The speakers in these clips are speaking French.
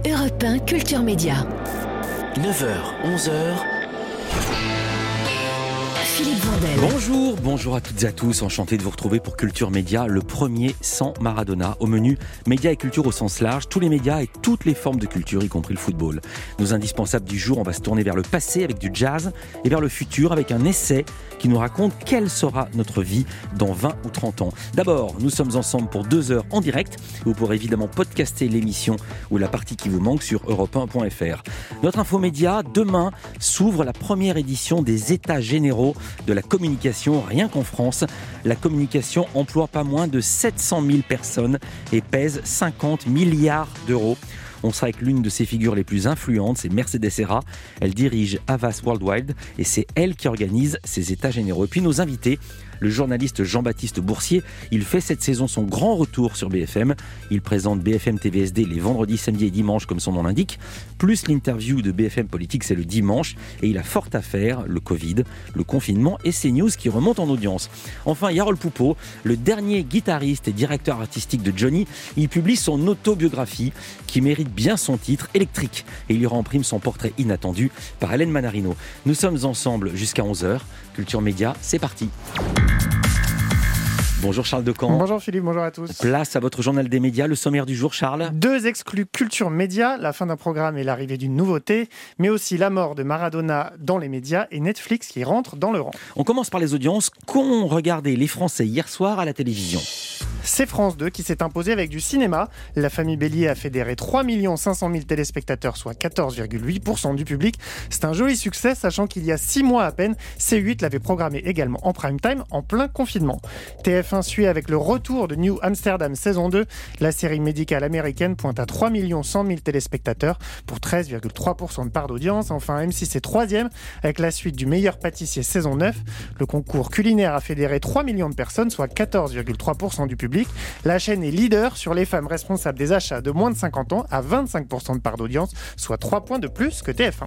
Europe 1 Culture Média. 9h, 11h. Philippe Vandel. Bonjour à toutes et à tous, enchanté de vous retrouver pour Culture Média, le premier sans Maradona. Au menu, médias et culture au sens large, tous les médias et toutes les formes de culture, y compris le football. Nos indispensables du jour, on va se tourner vers le passé avec du jazz et vers le futur avec un essai qui nous raconte quelle sera notre vie dans 20 ou 30 ans. D'abord, nous sommes ensemble pour 2 heures en direct. Vous pourrez évidemment podcaster l'émission ou la partie qui vous manque sur europe1.fr. Notre infomédia, demain, s'ouvre la première édition des États généraux de la communication, rien qu'en France. La communication emploie pas moins de 700 000 personnes et pèse 50 milliards d'euros. On sera avec l'une de ses figures les plus influentes, c'est Mercedes Serra. Elle dirige Havas Worldwide et c'est elle qui organise ces États généraux. Et puis nos invités, le journaliste Jean-Baptiste Boursier, il fait cette saison son grand retour sur BFM. Il présente BFM TVSD les vendredis, samedis et dimanches, comme son nom l'indique. Plus l'interview de BFM Politique, c'est le dimanche. Et il a fort à faire, le Covid, le confinement et ces news qui remontent en audience. Enfin, Yarol Poupeau, le dernier guitariste et directeur artistique de Johnny, il publie son autobiographie qui mérite bien son titre, Électrique. Et il y aura en prime son portrait inattendu par Hélène Manarino. Nous sommes ensemble jusqu'à 11h. Culture Média, c'est parti. Bonjour Charles Decamp. Bonjour Philippe, bonjour à tous. Place à votre journal des médias, le sommaire du jour, Charles. 2 exclus Culture Média, la fin d'un programme et l'arrivée d'une nouveauté, mais aussi la mort de Maradona dans les médias et Netflix qui rentre dans le rang. On commence par les audiences. Qu'ont regardé les Français hier soir à la télévision ? C'est France 2 qui s'est imposé avec du cinéma. La famille Bélier a fédéré 3 500 000 téléspectateurs, soit 14,8% du public. C'est un joli succès, sachant qu'il y a 6 mois à peine, C8 l'avait programmé également en prime time, en plein confinement. TF1 suit avec le retour de New Amsterdam saison 2. La série médicale américaine pointe à 3 100 000 téléspectateurs pour 13,3% de part d'audience. Enfin, M6 est 3e avec la suite du meilleur pâtissier saison 9. Le concours culinaire a fédéré 3 millions de personnes, soit 14,3% du public. La chaîne est leader sur les femmes responsables des achats de moins de 50 ans à 25% de part d'audience, soit 3 points de plus que TF1.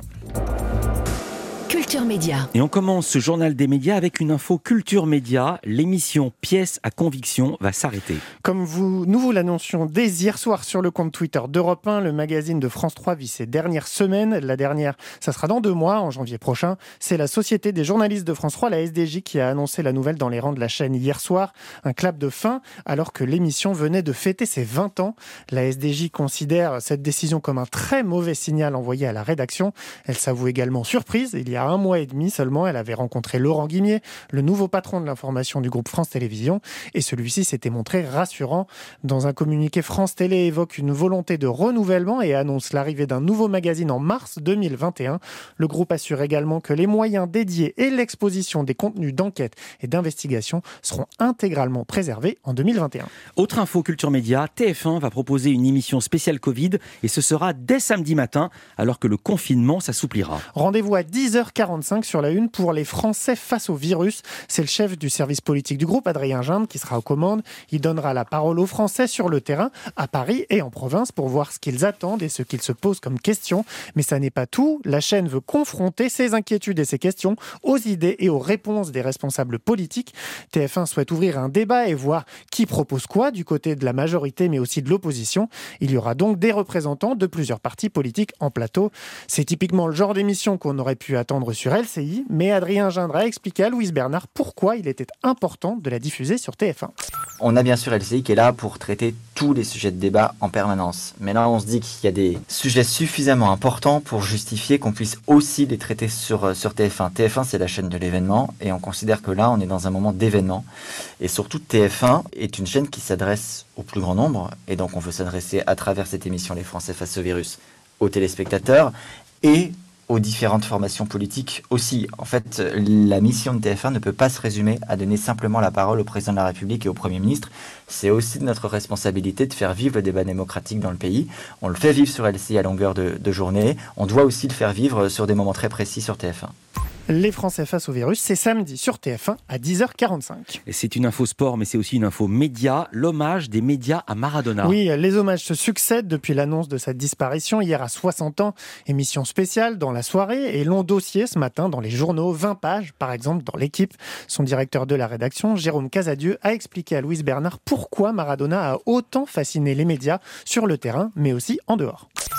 Culture Média. Et on commence ce journal des médias avec une info Culture Média. L'émission Pièces à conviction va s'arrêter. Comme nous vous l'annoncions dès hier soir sur le compte Twitter d'Europe 1, le magazine de France 3 vit ses dernières semaines. La dernière, ça sera dans 2 mois, en janvier prochain. C'est la Société des journalistes de France 3, la SDJ, qui a annoncé la nouvelle dans les rangs de la chaîne hier soir. Un clap de fin, alors que l'émission venait de fêter ses 20 ans. La SDJ considère cette décision comme un très mauvais signal envoyé à la rédaction. Elle s'avoue également surprise. Il y a 1 mois et demi seulement, elle avait rencontré Laurent Guimier, le nouveau patron de l'information du groupe France Télévisions, et celui-ci s'était montré rassurant. Dans un communiqué, France Télé évoque une volonté de renouvellement et annonce l'arrivée d'un nouveau magazine en mars 2021. Le groupe assure également que les moyens dédiés et l'exposition des contenus d'enquête et d'investigation seront intégralement préservés en 2021. Autre info Culture Média, TF1 va proposer une émission spéciale Covid et ce sera dès samedi matin alors que le confinement s'assouplira. Rendez-vous à 10h45 sur la une pour les Français face au virus. C'est le chef du service politique du groupe, Adrien Gindre, qui sera aux commandes. Il donnera la parole aux Français sur le terrain, à Paris et en province, pour voir ce qu'ils attendent et ce qu'ils se posent comme questions. Mais ça n'est pas tout. La chaîne veut confronter ses inquiétudes et ses questions aux idées et aux réponses des responsables politiques. TF1 souhaite ouvrir un débat et voir qui propose quoi du côté de la majorité, mais aussi de l'opposition. Il y aura donc des représentants de plusieurs partis politiques en plateau. C'est typiquement le genre d'émission qu'on aurait pu attendre sur LCI, mais Adrien Gindre a expliqué à Louise Bernard pourquoi il était important de la diffuser sur TF1. On a bien sûr LCI qui est là pour traiter tous les sujets de débat en permanence. Mais là, on se dit qu'il y a des sujets suffisamment importants pour justifier qu'on puisse aussi les traiter sur TF1. TF1, c'est la chaîne de l'événement et on considère que là, on est dans un moment d'événement. Et surtout, TF1 est une chaîne qui s'adresse au plus grand nombre. Et donc, on veut s'adresser à travers cette émission Les Français face au virus aux téléspectateurs et aux différentes formations politiques aussi. En fait, la mission de TF1 ne peut pas se résumer à donner simplement la parole au président de la République et au Premier ministre. C'est aussi de notre responsabilité de faire vivre le débat démocratique dans le pays. On le fait vivre sur LCI à longueur de journée. On doit aussi le faire vivre sur des moments très précis sur TF1. Les Français face au virus, c'est samedi sur TF1 à 10h45. Et c'est une info sport, mais c'est aussi une info média, l'hommage des médias à Maradona. Oui, les hommages se succèdent depuis l'annonce de sa disparition hier à 60 ans. Émission spéciale dans la soirée et long dossier ce matin dans les journaux, 20 pages par exemple dans l'équipe. Son directeur de la rédaction, Jérôme Casadieu, a expliqué à Louise Bernard pourquoi Maradona a autant fasciné les médias sur le terrain, mais aussi en dehors.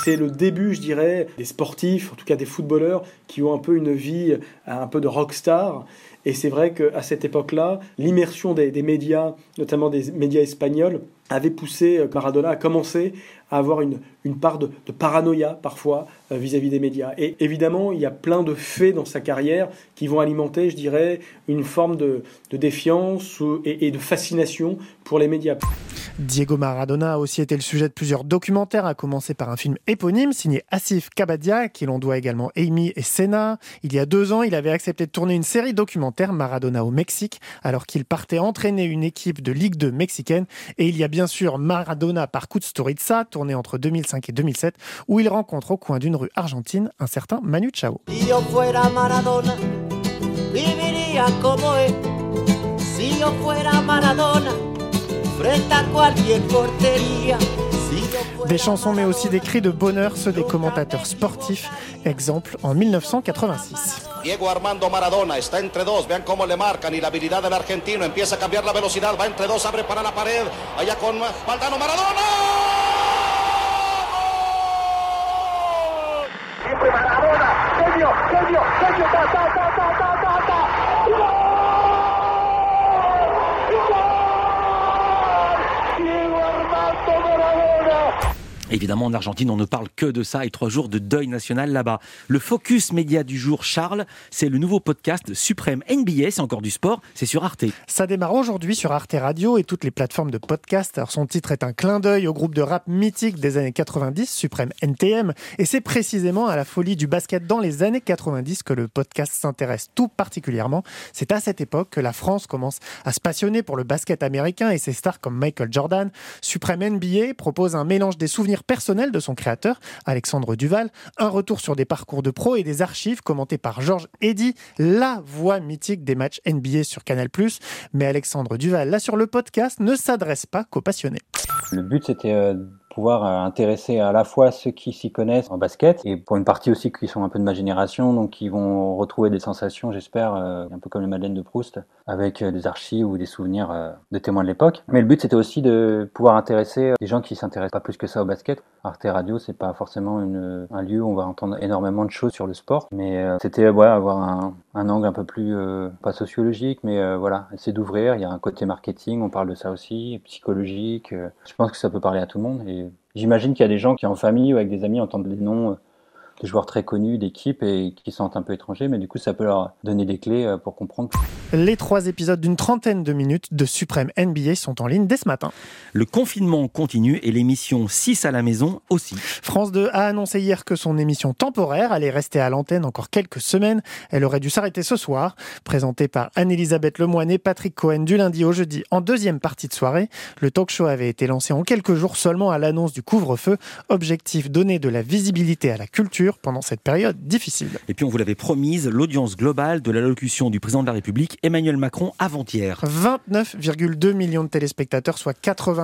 C'est le début, je dirais, des sportifs, en tout cas des footballeurs, qui ont un peu une vie, un peu de rockstar. Et c'est vrai qu'à cette époque-là, l'immersion des médias, notamment des médias espagnols, avait poussé Maradona à commencer à avoir une part de paranoïa parfois vis-à-vis des médias. Et évidemment, il y a plein de faits dans sa carrière qui vont alimenter, je dirais, une forme de défiance et de fascination pour les médias. Diego Maradona a aussi été le sujet de plusieurs documentaires, à commencer par un film éponyme signé Asif Kabadia, qui l'on doit également Amy et Senna. Il y a 2 ans, il avait accepté de tourner une série documentaire, Maradona au Mexique, alors qu'il partait entraîner une équipe de Ligue 2 mexicaine. Et il y a bien sûr Maradona par Kusturica, tourné entre 2005 et 2007, où il rencontre au coin d'une rue argentine un certain Manu Chao. Si yo fuera Maradona, viviría como él. Si yo fuera Maradona, frente a cualquier portería. Des chansons mais aussi des cris de bonheur, ceux des commentateurs sportifs. Exemple en 1986. Diego Armando Maradona está entre dos, vean cómo le marcan y la habilidad del argentino empieza a cambiar la velocidad, va entre dos, abre para la pared, allá con Valdano Maradona. Siempre Maradona, genio, genio, genio, ta, ta, ta, ta, ta, ta, ta. Diego Armando Maradona. Évidemment, en Argentine, on ne parle que de ça et 3 jours de deuil national là-bas. Le focus média du jour, Charles, c'est le nouveau podcast Suprême NBA, c'est encore du sport, c'est sur Arte. Ça démarre aujourd'hui sur Arte Radio et toutes les plateformes de podcast. Alors son titre est un clin d'œil au groupe de rap mythique des années 90, Suprême NTM, et c'est précisément à la folie du basket dans les années 90 que le podcast s'intéresse tout particulièrement. C'est à cette époque que la France commence à se passionner pour le basket américain et ses stars comme Michael Jordan. Suprême NBA propose un mélange des souvenirs personnel de son créateur, Alexandre Duval, un retour sur des parcours de pro et des archives commentées par Georges Eddy, la voix mythique des matchs NBA sur Canal+. Mais Alexandre Duval, là sur le podcast, ne s'adresse pas qu'aux passionnés. Le but, c'était pouvoir intéresser à la fois ceux qui s'y connaissent en basket et pour une partie aussi qui sont un peu de ma génération, donc qui vont retrouver des sensations, j'espère, un peu comme les Madeleines de Proust, avec des archives ou des souvenirs de témoins de l'époque. Mais le but, c'était aussi de pouvoir intéresser des gens qui s'intéressent pas plus que ça au basket. Arte Radio, c'est pas forcément un lieu où on va entendre énormément de choses sur le sport, mais c'était avoir un angle un peu plus, pas sociologique, mais voilà, essayer d'ouvrir. Il y a un côté marketing, on parle de ça aussi, psychologique. Je pense que ça peut parler à tout le monde et j'imagine qu'il y a des gens qui en famille ou avec des amis entendent des noms de joueurs très connus d'équipes et qui se sentent un peu étrangers, mais du coup ça peut leur donner des clés pour comprendre. Les 3 épisodes d'une trentaine de minutes de Suprême NBA sont en ligne dès ce matin. Le confinement continue et l'émission 6 à la maison aussi. France 2 a annoncé hier que son émission temporaire allait rester à l'antenne encore quelques semaines. Elle aurait dû s'arrêter ce soir. Présentée par Anne-Elisabeth Lemoine et Patrick Cohen du lundi au jeudi en deuxième partie de soirée, le talk show avait été lancé en quelques jours seulement à l'annonce du couvre-feu. Objectif, donner de la visibilité à la culture pendant cette période difficile. Et puis on vous l'avait promise, l'audience globale de l'allocution du président de la République, Emmanuel Macron, avant-hier. 29,2 millions de téléspectateurs, soit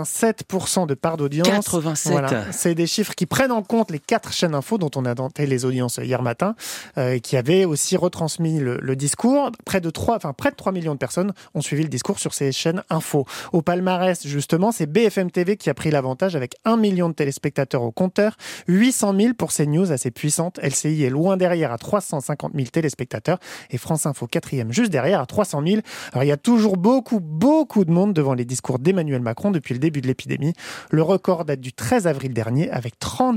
87% de part d'audience. 87 Voilà. C'est des chiffres qui prennent en compte les 4 chaînes info dont on a tenté les audiences hier matin, qui avaient aussi retransmis le discours. Près de 3 millions de personnes ont suivi le discours sur ces chaînes info. Au palmarès, justement, c'est BFM TV qui a pris l'avantage avec 1 million de téléspectateurs au compteur, 800 000 pour CNews, assez puissante. LCI est loin derrière à 350 000 téléspectateurs et France Info 4e juste derrière à 300 000. Alors il y a toujours beaucoup de monde devant les discours d'Emmanuel Macron depuis le début de l'épidémie. Le record date du 13 avril dernier avec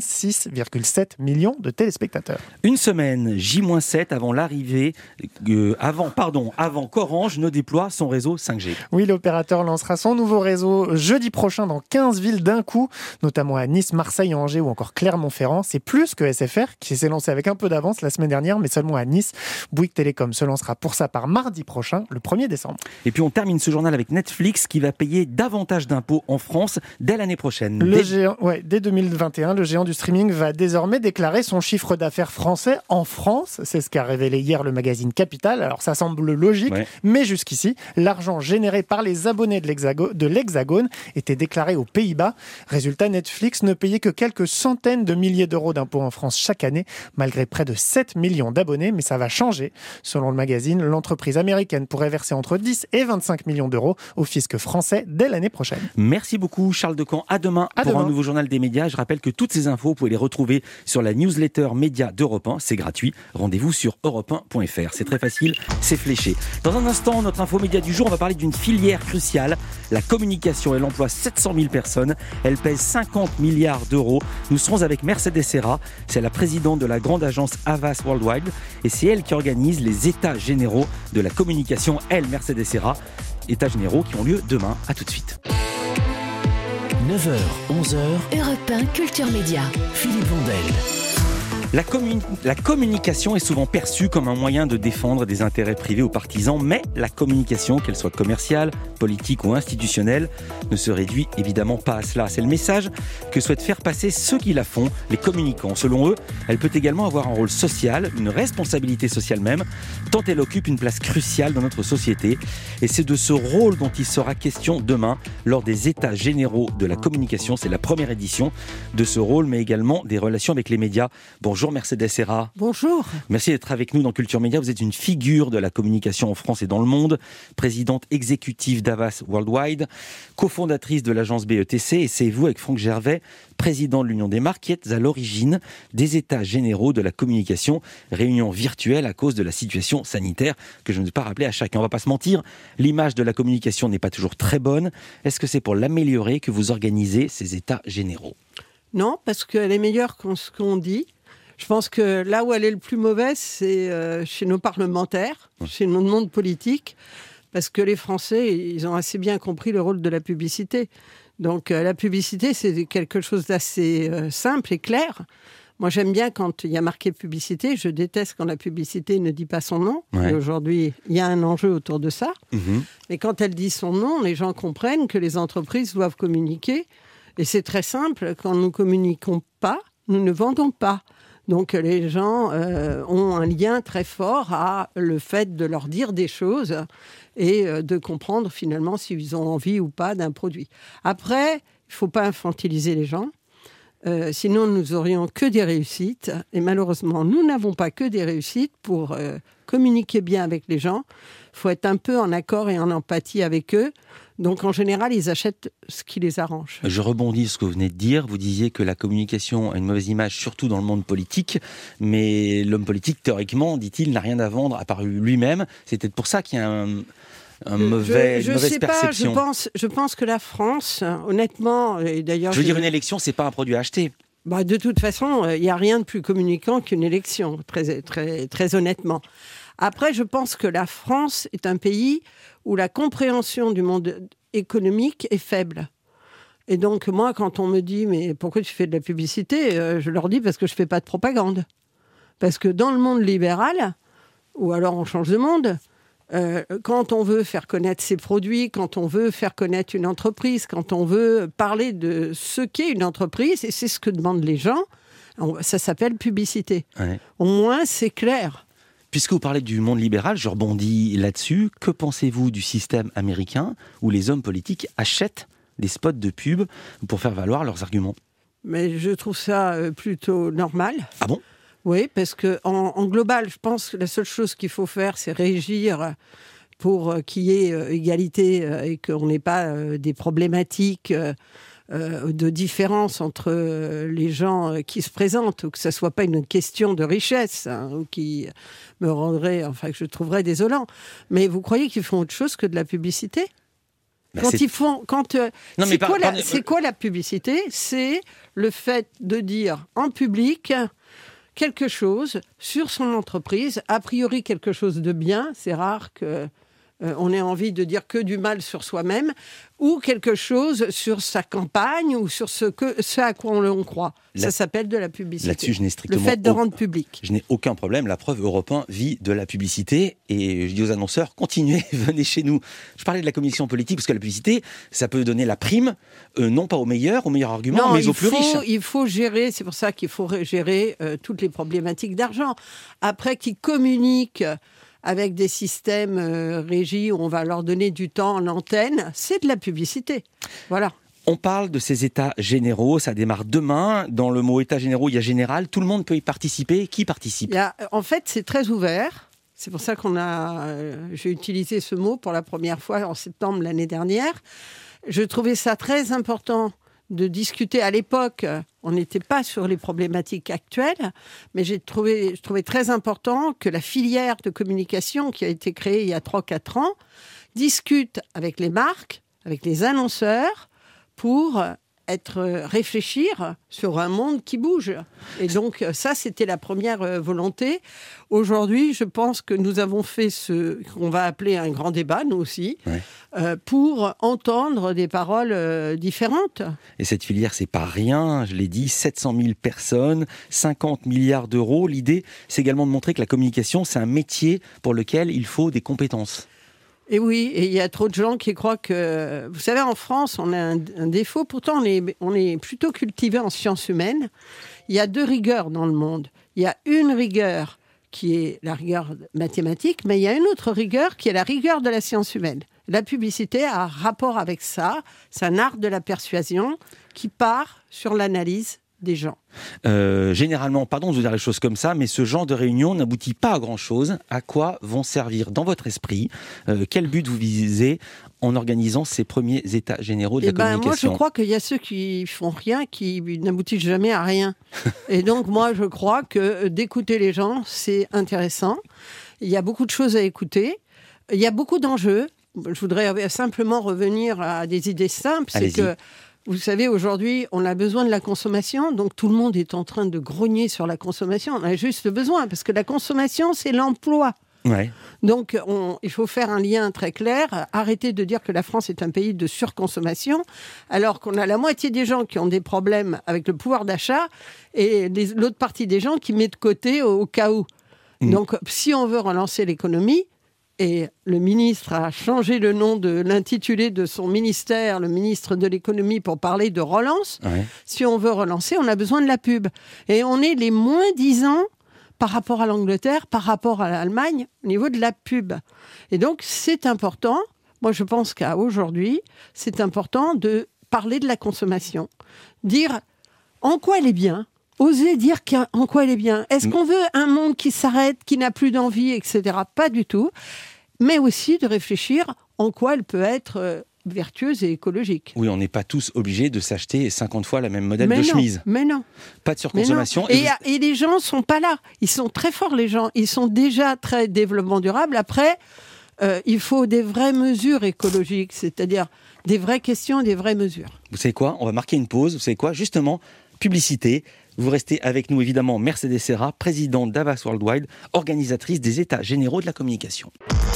36,7 millions de téléspectateurs. Une semaine, J-7 avant l'arrivée, avant qu'Orange ne déploie son réseau 5G. Oui, l'opérateur lancera son nouveau réseau jeudi prochain dans 15 villes d'un coup, notamment à Nice, Marseille, Angers ou encore Clermont-Ferrand. C'est plus que SFR qui s'est lancé avec un peu d'avance la semaine dernière, mais seulement à Nice. Bouygues Télécom se lancera pour sa part mardi prochain, le 1er décembre. Et puis on termine ce journal avec Netflix qui va payer davantage d'impôts en France dès l'année prochaine. Dès 2021, le géant du streaming va désormais déclarer son chiffre d'affaires français en France. C'est ce qu'a révélé hier le magazine Capital. Alors ça semble logique, mais jusqu'ici, l'argent généré par les abonnés de l'Hexagone était déclaré aux Pays-Bas. Résultat, Netflix ne payait que quelques centaines de milliers d'euros d'impôts en France chaque année. l'année, malgré près de 7 millions d'abonnés. Mais ça va changer. Selon le magazine, l'entreprise américaine pourrait verser entre 10 et 25 millions d'euros au fisc français dès l'année prochaine. Merci beaucoup Charles Decamp. À demain pour un nouveau journal des médias. Je rappelle que toutes ces infos, vous pouvez les retrouver sur la newsletter média d'Europe 1. C'est gratuit. Rendez-vous sur europe1.fr. C'est très facile, c'est fléché. Dans un instant, notre info média du jour, on va parler d'une filière cruciale, la communication. Elle emploie 700 000 personnes. Elle pèse 50 milliards d'euros. Nous serons avec Mercedes Serra. C'est la présidente de la grande agence Havas Worldwide. Et c'est elle qui organise les états généraux de la communication. Elle, Mercedes Serra. États généraux qui ont lieu demain. À tout de suite. 9h, 11h. Europe 1 Culture Média. Philippe Vandel. La communication est souvent perçue comme un moyen de défendre des intérêts privés ou partisans, mais la communication, qu'elle soit commerciale, politique ou institutionnelle, ne se réduit évidemment pas à cela. C'est le message que souhaitent faire passer ceux qui la font, les communicants. Selon eux, elle peut également avoir un rôle social, une responsabilité sociale même, tant elle occupe une place cruciale dans notre société. Et c'est de ce rôle dont il sera question demain lors des États généraux de la communication. C'est la première édition de ce rôle, mais également des relations avec les médias. Bonjour Mercedes Serra. Bonjour. Merci d'être avec nous dans Culture Média. Vous êtes une figure de la communication en France et dans le monde, présidente exécutive d'Havas Worldwide, cofondatrice de l'agence BETC, et c'est vous avec Franck Gervais, président de l'Union des marques, qui êtes à l'origine des États généraux de la communication, réunion virtuelle à cause de la situation sanitaire que je ne vais pas rappeler à chacun. On ne va pas se mentir, l'image de la communication n'est pas toujours très bonne. Est-ce que c'est pour l'améliorer que vous organisez ces États généraux ? Non, parce qu'elle est meilleure que ce qu'on dit. Je pense que là où elle est le plus mauvaise, c'est chez nos parlementaires, chez notre monde politique, parce que les Français, ils ont assez bien compris le rôle de la publicité. Donc la publicité, c'est quelque chose d'assez simple et clair. Moi, j'aime bien quand il y a marqué publicité. Je déteste quand la publicité ne dit pas son nom. Ouais. Et aujourd'hui, il y a un enjeu autour de ça. Mmh. Mais quand elle dit son nom, les gens comprennent que les entreprises doivent communiquer. Et c'est très simple. Quand nous ne communiquons pas, nous ne vendons pas. Donc les gens ont un lien très fort à le fait de leur dire des choses et de comprendre finalement s'ils ont envie ou pas d'un produit. Après, il ne faut pas infantiliser les gens, sinon nous n'aurions que des réussites. Et malheureusement, nous n'avons pas que des réussites. Pour communiquer bien avec les gens, il faut être un peu en accord et en empathie avec eux. Donc, en général, ils achètent ce qui les arrange. Je rebondis sur ce que vous venez de dire. Vous disiez que la communication a une mauvaise image, surtout dans le monde politique. Mais l'homme politique, théoriquement, dit-il, n'a rien à vendre à part lui-même. C'est peut-être pour ça qu'il y a une mauvaise perception. Je pense que la France, honnêtement, et d'ailleurs... Je veux dire, une élection, c'est pas un produit à acheter. De toute façon, il n'y a rien de plus communicant qu'une élection, très, très, très honnêtement. Après, je pense que la France est un pays où la compréhension du monde économique est faible. Et donc, moi, quand on me dit « mais pourquoi tu fais de la publicité ?» je leur dis « parce que je ne fais pas de propagande ». Parce que dans le monde libéral, ou alors on change de monde, quand on veut faire connaître ses produits, quand on veut faire connaître une entreprise, quand on veut parler de ce qu'est une entreprise, et c'est ce que demandent les gens, ça s'appelle publicité. Ouais. Au moins, c'est clair. Puisque vous parlez du monde libéral, je rebondis là-dessus. Que pensez-vous du système américain où les hommes politiques achètent des spots de pub pour faire valoir leurs arguments ? Mais je trouve ça plutôt normal. Ah bon ? Oui, parce qu'en global, je pense que la seule chose qu'il faut faire, c'est régir pour qu'il y ait égalité et qu'on n'ait pas des problématiques de différence entre les gens qui se présentent, ou que ça ne soit pas une question de richesse, ou qui me rendrait, que je trouverais désolant. Mais vous croyez qu'ils font autre chose que de la publicité ? C'est quoi la publicité ? C'est le fait de dire en public quelque chose sur son entreprise, a priori quelque chose de bien, c'est rare que on ait envie de dire que du mal sur soi-même, ou quelque chose sur sa campagne, ou sur ce à quoi on croit. Ça s'appelle de la publicité. Là-dessus, je n'ai strictement... Le fait de rendre public. Je n'ai aucun problème. La preuve, Europe 1 vit de la publicité. Et je dis aux annonceurs, continuez, venez chez nous. Je parlais de la communication politique, parce que la publicité, ça peut donner la prime, non pas au meilleur argument, mais aux plus riches. Il faut gérer, c'est pour ça qu'il faut gérer toutes les problématiques d'argent. Après, qui communiquent avec des systèmes régis où on va leur donner du temps en antenne, c'est de la publicité. Voilà. On parle de ces états généraux, ça démarre demain. Dans le mot état généraux, il y a général, tout le monde peut y participer. Qui participe ? En fait, c'est très ouvert. C'est pour ça j'ai utilisé ce mot pour la première fois en septembre l'année dernière. Je trouvais ça très important de discuter. À l'époque, on n'était pas sur les problématiques actuelles, mais je trouvais très important que la filière de communication qui a été créée il y a 3-4 ans discute avec les marques, avec les annonceurs, pour réfléchir sur un monde qui bouge. Et donc, ça, c'était la première volonté. Aujourd'hui, je pense que nous avons fait ce qu'on va appeler un grand débat, nous aussi, pour entendre des paroles différentes. Et cette filière, c'est pas rien, je l'ai dit, 700 000 personnes, 50 milliards d'euros. L'idée, c'est également de montrer que la communication, c'est un métier pour lequel il faut des compétences. Et oui, et il y a trop de gens qui croient que... Vous savez, en France, on a un défaut. Pourtant, on est plutôt cultivé en sciences humaines. Il y a 2 rigueurs dans le monde. Il y a une rigueur qui est la rigueur mathématique, mais il y a une autre rigueur qui est la rigueur de la science humaine. La publicité a un rapport avec ça. C'est un art de la persuasion qui part sur l'analyse des gens. Généralement, pardon de vous dire les choses comme ça, mais ce genre de réunion n'aboutit pas à grand-chose. À quoi vont servir, dans votre esprit, quel but vous visez en organisant ces premiers états généraux de la communication ? Moi, je crois qu'il y a ceux qui font rien, qui n'aboutissent jamais à rien. Et donc, moi, je crois que d'écouter les gens, c'est intéressant. Il y a beaucoup de choses à écouter. Il y a beaucoup d'enjeux. Je voudrais simplement revenir à des idées simples. Allez-y. C'est que vous savez, aujourd'hui, on a besoin de la consommation, donc tout le monde est en train de grogner sur la consommation. On a juste besoin, parce que la consommation, c'est l'emploi. Ouais. Donc, il faut faire un lien très clair, arrêter de dire que la France est un pays de surconsommation, alors qu'on a la moitié des gens qui ont des problèmes avec le pouvoir d'achat, et l'autre partie des gens qui mettent de côté au cas où. Donc, si on veut relancer l'économie, et le ministre a changé le nom de l'intitulé de son ministère, le ministre de l'économie, pour parler de relance. Ouais. Si on veut relancer, on a besoin de la pub. Et on est les -10 par rapport à l'Angleterre, par rapport à l'Allemagne, au niveau de la pub. Et donc, c'est important. Moi, je pense qu'à aujourd'hui, c'est important de parler de la consommation. Dire en quoi elle est bien. Oser dire en quoi elle est bien. Est-ce qu'on veut un monde qui s'arrête, qui n'a plus d'envie, etc. Pas du tout. Mais aussi de réfléchir en quoi elle peut être vertueuse et écologique. Oui, on n'est pas tous obligés de s'acheter 50 fois la même modèle de chemise. Mais non. Pas de surconsommation. Et les gens ne sont pas là. Ils sont très forts, les gens. Ils sont déjà très développement durable. Après, il faut des vraies mesures écologiques, c'est-à-dire des vraies questions et des vraies mesures. Vous savez quoi ? On va marquer une pause. Vous savez quoi ? Justement, publicité. Vous restez avec nous, évidemment, Mercedes Serra, présidente d'Avas Worldwide, organisatrice des États généraux de la communication.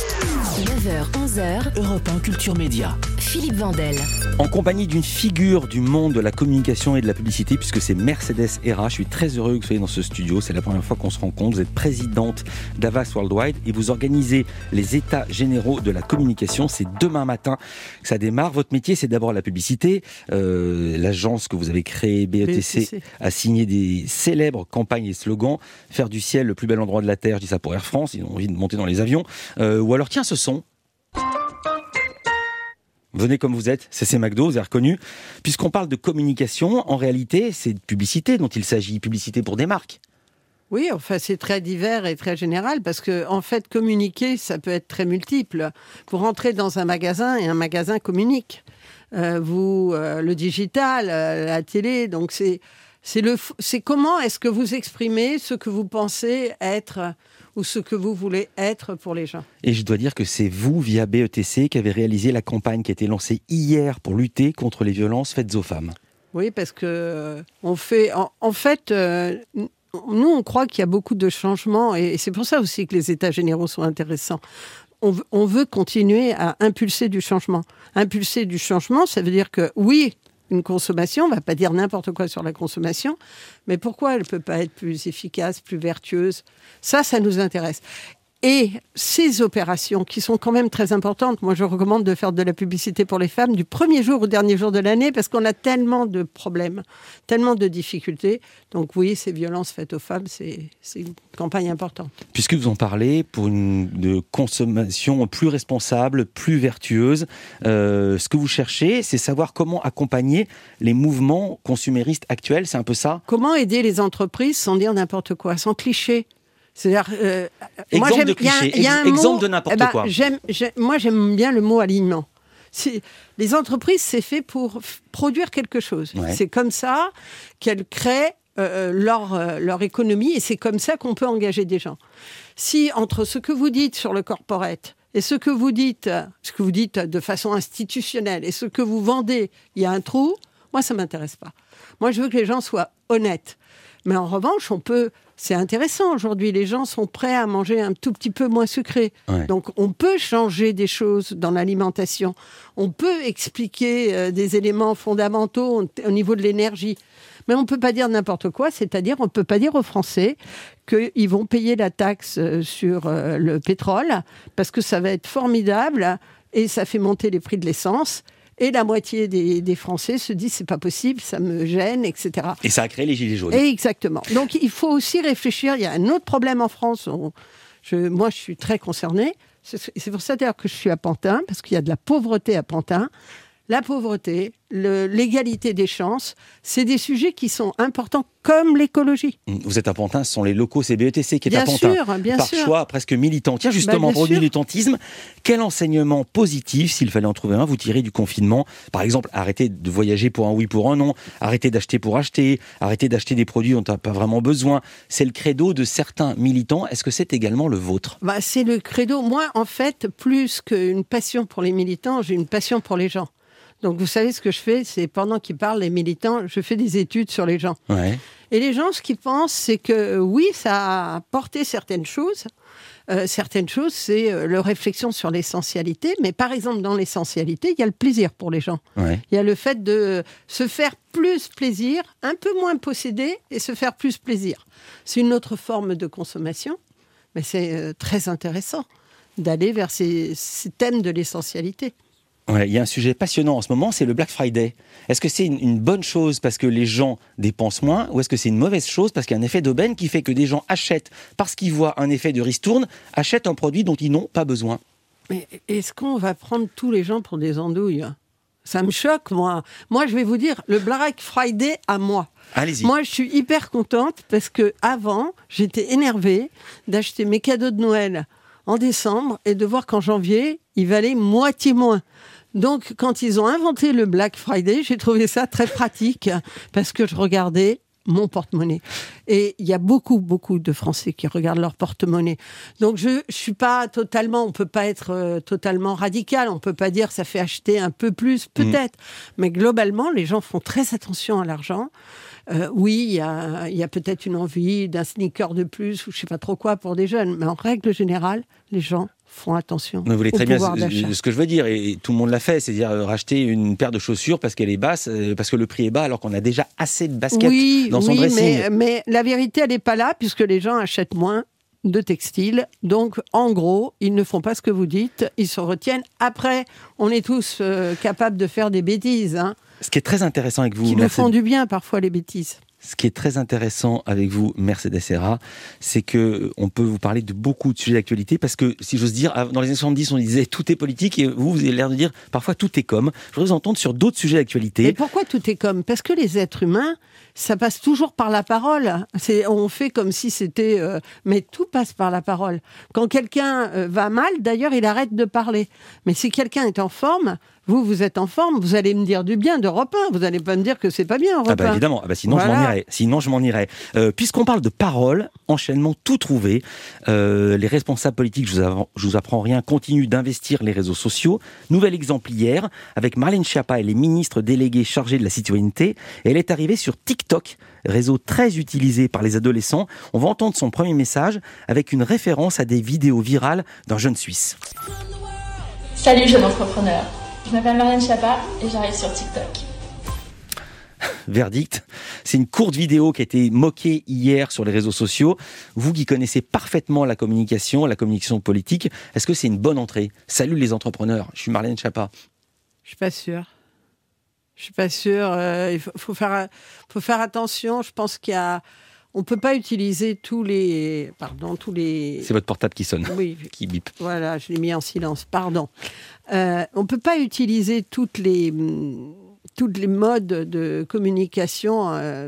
9h, 11h, Europe 1 Culture Média. Philippe Vandel. En compagnie d'une figure du monde de la communication et de la publicité, puisque c'est Mercedes Serra. Je suis très heureux que vous soyez dans ce studio. C'est la première fois qu'on se rencontre. Vous êtes présidente d'Avas Worldwide et vous organisez les États généraux de la communication. C'est demain matin que ça démarre. Votre métier, c'est d'abord la publicité. L'agence que vous avez créée, BETC, a signé des célèbres campagnes et slogans. Faire du ciel le plus bel endroit de la Terre, je dis ça pour Air France. Ils ont envie de monter dans les avions. Ou alors, tiens, ce son. Venez comme vous êtes, c'est McDo, vous avez reconnu. Puisqu'on parle de communication, en réalité, c'est de publicité dont il s'agit, publicité pour des marques. Oui, enfin, c'est très divers et très général, parce que, en fait, communiquer, ça peut être très multiple. Vous rentrez dans un magasin et un magasin communique. Le digital, la télé, donc c'est comment est-ce que vous exprimez ce que vous pensez être ou ce que vous voulez être pour les gens. Et je dois dire que c'est vous, via BETC, qui avez réalisé la campagne qui a été lancée hier pour lutter contre les violences faites aux femmes. Oui, parce que on fait... En fait, nous, on croit qu'il y a beaucoup de changements, et c'est pour ça aussi que les États généraux sont intéressants. On veut continuer à impulser du changement. Impulser du changement, ça veut dire que, oui, une consommation, on ne va pas dire n'importe quoi sur la consommation, mais pourquoi elle ne peut pas être plus efficace, plus vertueuse ? Ça nous intéresse. Et ces opérations qui sont quand même très importantes, moi je recommande de faire de la publicité pour les femmes du premier jour au dernier jour de l'année parce qu'on a tellement de problèmes, tellement de difficultés. Donc oui, ces violences faites aux femmes, c'est une campagne importante. Puisque vous en parlez, pour une consommation plus responsable, plus vertueuse, ce que vous cherchez, c'est savoir comment accompagner les mouvements consuméristes actuels, c'est un peu ça ? Comment aider les entreprises sans dire n'importe quoi, sans cliché ? C'est-à-dire, exemple de cliché, exemple de n'importe quoi. Moi, j'aime bien le mot alignement. Les entreprises, c'est fait pour produire quelque chose. Ouais. C'est comme ça qu'elles créent leur économie et c'est comme ça qu'on peut engager des gens. Si entre ce que vous dites sur le corporate et ce que vous dites de façon institutionnelle et ce que vous vendez, il y a un trou, moi, ça ne m'intéresse pas. Moi, je veux que les gens soient honnêtes. Mais en revanche, c'est intéressant aujourd'hui, les gens sont prêts à manger un tout petit peu moins sucré. Ouais. Donc on peut changer des choses dans l'alimentation, on peut expliquer des éléments fondamentaux au niveau de l'énergie. Mais on ne peut pas dire n'importe quoi, c'est-à-dire on ne peut pas dire aux Français qu'ils vont payer la taxe sur le pétrole parce que ça va être formidable et ça fait monter les prix de l'essence. Et la moitié des Français se disent c'est pas possible, ça me gêne, etc. Et ça a créé les gilets jaunes. Exactement. Donc il faut aussi réfléchir. Il y a un autre problème en France. Moi, je suis très concernée. C'est pour ça d'ailleurs que je suis à Pantin, parce qu'il y a de la pauvreté à Pantin. La pauvreté, l'égalité des chances, c'est des sujets qui sont importants comme l'écologie. Vous êtes à Pantin, ce sont les locaux CBETC qui est à Pantin. Bien par sûr. Choix presque militant. Tiens, justement, pour le militantisme, quel enseignement positif, s'il fallait en trouver un, vous tirez du confinement ? Par exemple, arrêter de voyager pour un oui, pour un non, arrêter d'acheter pour acheter, arrêter d'acheter des produits dont on n'a pas vraiment besoin. C'est le credo de certains militants. Est-ce que c'est également le vôtre ? C'est le credo. Moi, en fait, plus qu'une passion pour les militants, j'ai une passion pour les gens. Donc, vous savez, ce que je fais, c'est pendant qu'ils parlent, les militants, je fais des études sur les gens. Ouais. Et les gens, ce qu'ils pensent, c'est que oui, ça a apporté certaines choses. Certaines choses, c'est leur réflexion sur l'essentialité. Mais par exemple, dans l'essentialité, il y a le plaisir pour les gens. Ouais. Il y a le fait de se faire plus plaisir, un peu moins posséder et se faire plus plaisir. C'est une autre forme de consommation, mais c'est très intéressant d'aller vers ces thèmes de l'essentialité. Ouais, il y a un sujet passionnant en ce moment, c'est le Black Friday. Est-ce que c'est une bonne chose parce que les gens dépensent moins ou est-ce que c'est une mauvaise chose parce qu'il y a un effet d'aubaine qui fait que des gens achètent parce qu'ils voient un effet de ristourne, achètent un produit dont ils n'ont pas besoin ? Mais est-ce qu'on va prendre tous les gens pour des andouilles ? Ça me choque, moi. Moi, je vais vous dire, le Black Friday à moi. Allez-y. Moi, je suis hyper contente parce qu'avant, j'étais énervée d'acheter mes cadeaux de Noël en décembre et de voir qu'en janvier, ils valaient moitié moins. Donc, quand ils ont inventé le Black Friday, j'ai trouvé ça très pratique parce que je regardais mon porte-monnaie. Et il y a beaucoup, beaucoup de Français qui regardent leur porte-monnaie. Donc, je suis pas totalement, on peut pas être totalement radical. On peut pas dire ça fait acheter un peu plus, peut-être. Mais globalement, les gens font très attention à l'argent. Oui, il y a peut-être une envie d'un sneaker de plus ou je sais pas trop quoi pour des jeunes. Mais en règle générale, les gens font attention. Vous voulez très bien ce que je veux dire, et tout le monde l'a fait, c'est-à-dire racheter une paire de chaussures parce qu'elle est basse, parce que le prix est bas, alors qu'on a déjà assez de baskets dans son dressing. Mais la vérité, elle n'est pas là, puisque les gens achètent moins de textiles. Donc, en gros, ils ne font pas ce que vous dites, ils se retiennent. Après, on est tous capables de faire des bêtises. Hein, ce qui est très intéressant avec vous... Qui nous font du bien, parfois, les bêtises. Ce qui est très intéressant avec vous, Mercedes Serra, c'est qu'on peut vous parler de beaucoup de sujets d'actualité, parce que, si j'ose dire, dans les années 70, on disait tout est politique, et vous avez l'air de dire parfois tout est comme. Je voudrais vous entendre sur d'autres sujets d'actualité. Et pourquoi tout est comme ? Parce que les êtres humains, ça passe toujours par la parole. On fait comme si c'était... mais tout passe par la parole. Quand quelqu'un va mal, d'ailleurs, il arrête de parler. Mais si quelqu'un est en forme... Vous êtes en forme, vous allez me dire du bien d'Europe 1, vous n'allez pas me dire que c'est pas bien Europe 1. Évidemment, sinon voilà. je m'en irais. Puisqu'on parle de parole, enchaînement tout trouvé, les responsables politiques, je vous apprends rien, continuent d'investir les réseaux sociaux. Nouvel exemple hier, avec Marlène Schiappa, elle est ministre déléguée chargée de la citoyenneté, et elle est arrivée sur TikTok, réseau très utilisé par les adolescents. On va entendre son premier message avec une référence à des vidéos virales d'un jeune Suisse. Salut jeune entrepreneur. Je m'appelle Marlène Schiappa et j'arrive sur TikTok. Verdict. C'est une courte vidéo qui a été moquée hier sur les réseaux sociaux. Vous qui connaissez parfaitement la communication politique, est-ce que c'est une bonne entrée ? Salut les entrepreneurs, je suis Marlène Schiappa. Je suis pas sûre. Il faut faire attention. Je pense on peut pas utiliser tous les. C'est votre portable qui sonne. Oui. Qui bip. Voilà, je l'ai mis en silence. Pardon. On peut pas utiliser toutes les modes de communication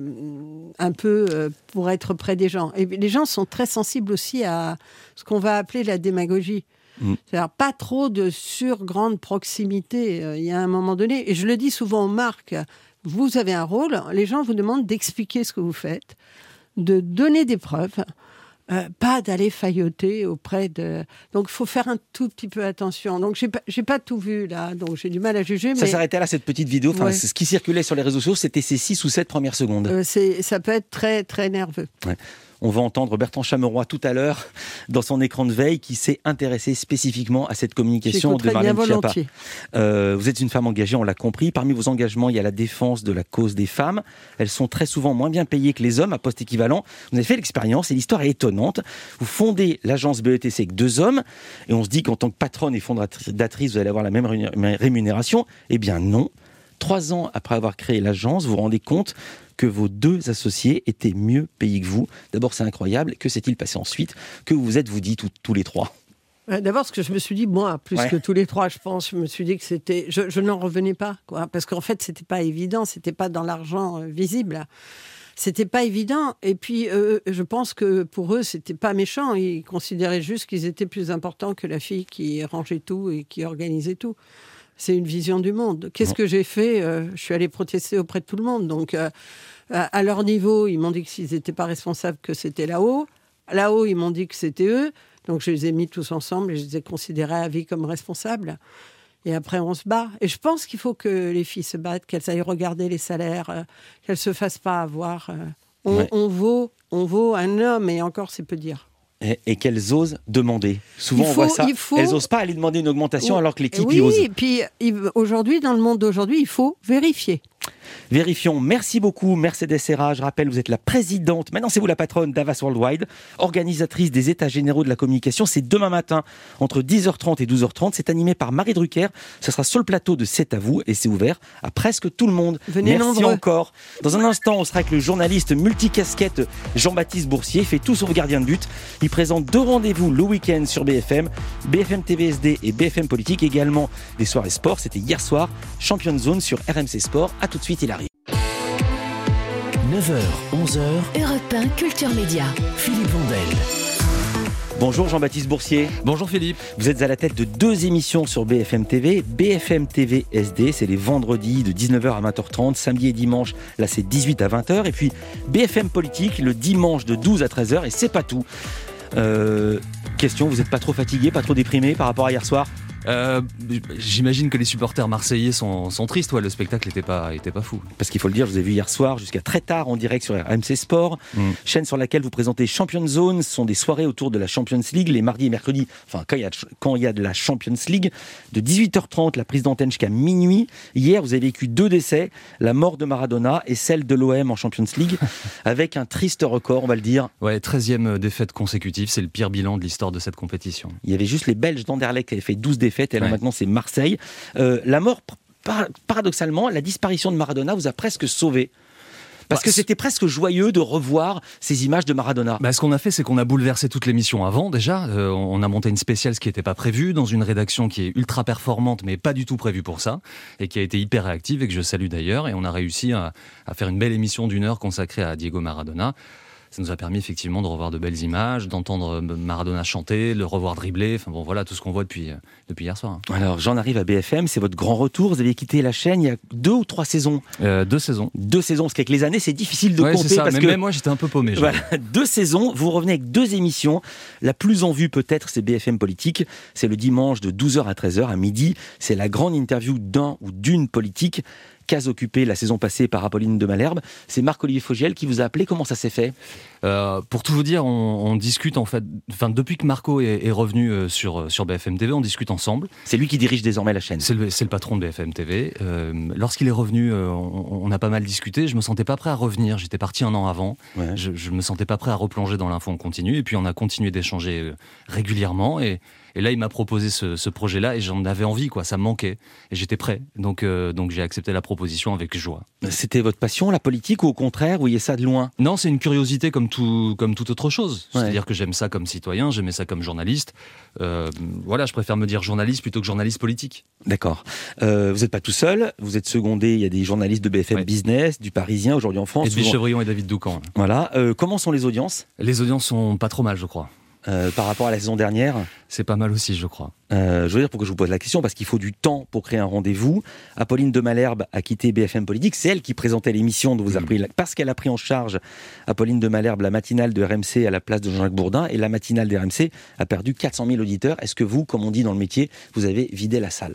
un peu pour être près des gens. Et les gens sont très sensibles aussi à ce qu'on va appeler la démagogie. C'est-à-dire pas trop de grande proximité. Il y a un moment donné, et je le dis souvent aux marques, vous avez un rôle, les gens vous demandent d'expliquer ce que vous faites, de donner des preuves, pas d'aller failloter auprès de... Donc il faut faire un tout petit peu attention. Donc j'ai pas tout vu là, donc j'ai du mal à juger. Ça s'arrêtait là, cette petite vidéo. Ouais. Ce qui circulait sur les réseaux sociaux, c'était ces 6 ou 7 premières secondes. Ça peut être très, très nerveux. Ouais. On va entendre Bertrand Chameroy tout à l'heure dans son écran de veille qui s'est intéressé spécifiquement à cette communication de Marlène Schiappa. Vous êtes une femme engagée, on l'a compris. Parmi vos engagements, il y a la défense de la cause des femmes. Elles sont très souvent moins bien payées que les hommes à poste équivalent. Vous avez fait l'expérience et l'histoire est étonnante. Vous fondez l'agence BETC avec 2 hommes et on se dit qu'en tant que patronne et fondatrice, vous allez avoir la même rémunération. Eh bien non. 3 ans après avoir créé l'agence, vous vous rendez compte que vos 2 associés étaient mieux payés que vous. D'abord, c'est incroyable. Que s'est-il passé ensuite ? Que vous êtes-vous dit tous les 3 ? D'abord, ce que je me suis dit, moi, plus que tous les 3, je pense, je me suis dit que c'était... Je n'en revenais pas, quoi. Parce qu'en fait, c'était pas évident. C'était pas dans l'argent visible. C'était pas évident. Et puis, je pense que pour eux, c'était pas méchant. Ils considéraient juste qu'ils étaient plus importants que la fille qui rangeait tout et qui organisait tout. C'est une vision du monde. Qu'est-ce que j'ai fait ? Je suis allée protester auprès de tout le monde. Donc, à leur niveau, ils m'ont dit que s'ils n'étaient pas responsables, que c'était là-haut. Là-haut, ils m'ont dit que c'était eux. Donc, je les ai mis tous ensemble et je les ai considérés à vie comme responsables. Et après, on se bat. Et je pense qu'il faut que les filles se battent, qu'elles aillent regarder les salaires, qu'elles ne se fassent pas avoir. On vaut un homme, et encore, c'est peu dire. Et qu'elles osent demander. Souvent, on voit ça. Elles n'osent pas aller demander une augmentation alors que l'équipe y ose. Oui, et puis aujourd'hui, dans le monde d'aujourd'hui, il faut vérifier. Vérifions. Merci beaucoup, Mercedes Serra. Je rappelle, vous êtes la présidente, maintenant c'est vous la patronne d'Havas Worldwide, organisatrice des États généraux de la communication. C'est demain matin, entre 10h30 et 12h30. C'est animé par Marie Drucker. Ce sera sur le plateau de C'est à vous et c'est ouvert à presque tout le monde. Venez Merci nombreux. encore. Dans un instant, on sera avec le journaliste multicasquette Jean-Baptiste Boursier. Il fait tout sauf gardien de but. Il présente 2 rendez-vous le week-end sur BFM, BFM TVSD et BFM Politique. Également des soirées sport. C'était hier soir, Champion Zone sur RMC Sport. À tout de suite, il arrive. 9h, 11h, Europe 1 Culture Média. Philippe Vandel. Bonjour Jean-Baptiste Boursier. Bonjour Philippe. Vous êtes à la tête de 2 émissions sur BFM TV. BFM TV SD, c'est les vendredis de 19h à 20h30. Samedi et dimanche, là c'est 18 à 20h. Et puis BFM Politique, le dimanche de 12 à 13h. Et c'est pas tout. Question, vous n'êtes pas trop fatigué, pas trop déprimé par rapport à hier soir ? J'imagine que les supporters marseillais sont tristes. Ouais, le spectacle était pas fou. Parce qu'il faut le dire, je vous ai vu hier soir jusqu'à très tard en direct sur RMC Sport, chaîne sur laquelle vous présentez Champions Zone. Ce sont des soirées autour de la Champions League les mardis et mercredis. Enfin, quand il y a de la Champions League, de 18h30, la prise d'antenne jusqu'à minuit. Hier, vous avez vécu 2 décès, la mort de Maradona et celle de l'OM en Champions League, avec un triste record, on va le dire. Ouais, 13e défaite consécutive, c'est le pire bilan de l'histoire de cette compétition. Il y avait juste les Belges d'Anderlecht qui avaient fait 12 défaites. Et là, maintenant, c'est Marseille. La mort, paradoxalement, la disparition de Maradona vous a presque sauvé. Parce que c'était presque joyeux de revoir ces images de Maradona. Ce qu'on a fait, c'est qu'on a bouleversé toute l'émission avant, déjà. On a monté une spéciale, ce qui n'était pas prévu, dans une rédaction qui est ultra performante, mais pas du tout prévue pour ça, et qui a été hyper réactive, et que je salue d'ailleurs. Et on a réussi à faire une belle émission d'1 heure consacrée à Diego Maradona. Ça nous a permis effectivement de revoir de belles images, d'entendre Maradona chanter, le revoir dribbler, enfin bon voilà tout ce qu'on voit depuis hier soir. Alors j'en arrive à BFM, c'est votre grand retour, vous avez quitté la chaîne il y a 2 ou 3 saisons 2 saisons. 2 saisons, parce qu'avec les années c'est difficile de compter. C'est ça, parce mais que même moi j'étais un peu paumé. Voilà, 2 saisons, vous revenez avec 2 émissions, la plus en vue peut-être c'est BFM Politique, c'est le dimanche de 12h à 13h à midi, c'est la grande interview d'un ou d'une politique. Case occupée la saison passée par Apolline de Malherbe. C'est Marc-Olivier Fogiel qui vous a appelé. Comment ça s'est fait ? Pour tout vous dire, on discute en fait, depuis que Marco est revenu sur BFM TV, on discute ensemble. C'est lui qui dirige désormais la chaîne. C'est le patron de BFM TV. Lorsqu'il est revenu, on a pas mal discuté. Je me sentais pas prêt à revenir. J'étais parti 1 an avant. Ouais. Je me sentais pas prêt à replonger dans l'info en continu. Et puis on a continué d'échanger régulièrement. Et là, il m'a proposé ce projet-là et j'en avais envie, quoi. Ça me manquait et j'étais prêt. Donc j'ai accepté la proposition avec joie. C'était votre passion, la politique, ou au contraire, vous voyez ça de loin? Non, c'est une curiosité comme toute autre chose. Ouais. C'est-à-dire que j'aime ça comme citoyen, j'aimais ça comme journaliste. Voilà, je préfère me dire journaliste plutôt que journaliste politique. D'accord. Vous n'êtes pas tout seul, vous êtes secondé. Il y a des journalistes de BFM Business, du Parisien aujourd'hui en France. Edwige Chevrillon et David Doucan. Voilà. Comment sont les audiences? Les audiences sont pas trop mal, je crois. Par rapport à la saison dernière? C'est pas mal aussi, je crois. Je veux dire, pourquoi je vous pose la question, parce qu'il faut du temps pour créer un rendez-vous. Apolline de Malherbe a quitté BFM Politique. C'est elle qui présentait l'émission dont vous avez pris, parce qu'elle a pris en charge, Apolline de Malherbe, la matinale de RMC à la place de Jean-Jacques Bourdin, et la matinale de RMC a perdu 400 000 auditeurs. Est-ce que vous, comme on dit dans le métier, vous avez vidé la salle?